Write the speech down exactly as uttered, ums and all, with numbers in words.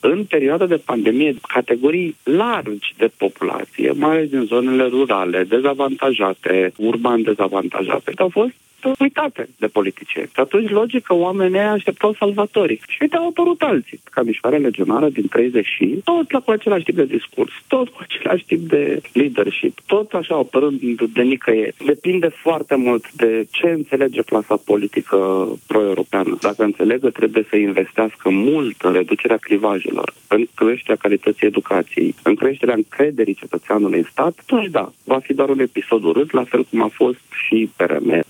În perioada de pandemie, categorii largi de populație, mai ales din zonele rurale, dezavantajate, urban dezavantajate, au fost uitate de politicieni. Și atunci, logic că oamenii așteptau salvatorii. Și uite, au apărut alții, ca Mișcarea Legionară din treizeci și tot la cu același tip de discurs, tot cu același tip de leadership, tot așa apărând de nicăieri. Depinde foarte mult de ce înțelege clasa politică pro-europeană. Dacă înțelegă, trebuie să investească mult în reducerea clivajelor, în creșterea calității educației, în creșterea încrederii cetățeanului în stat, atunci da, va fi doar un episod urât, la fel cum a fost și P R M.